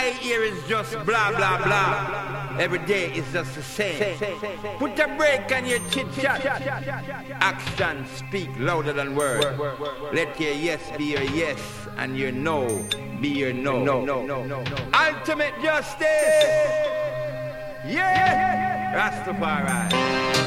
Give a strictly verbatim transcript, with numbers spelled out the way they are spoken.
I hear is just blah, blah, blah. Every day is just the same. Put a break on your chit-chat. Action speak louder than words. Let your yes be your yes and your no be your no. Ultimate justice. Yeah. Rastafari.